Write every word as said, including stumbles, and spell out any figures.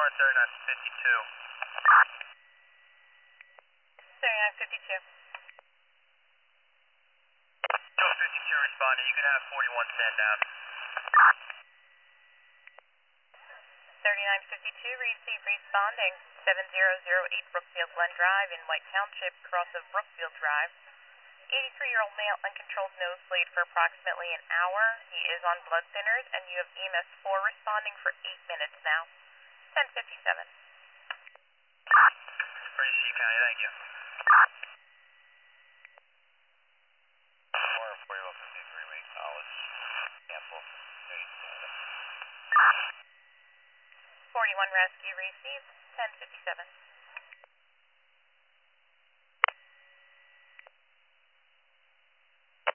Star thirty-nine fifty-two. thirty-nine fifty-two. Joe fifty-two responding. You can have forty-one stand down. thirty-nine fifty-two, receive responding. seven zero zero eight Brookfield Glen Drive in White Township, cross of Brookfield Drive. eighty-three-year-old male, uncontrolled nosebleed for approximately an hour. He is on blood thinners, and you have E M S four responding for eight minutes now. ten fifty-seven. British County, thank you. Four forty-one fifty-three, we acknowledge. Cancel. forty-one rescue received. ten fifty-seven.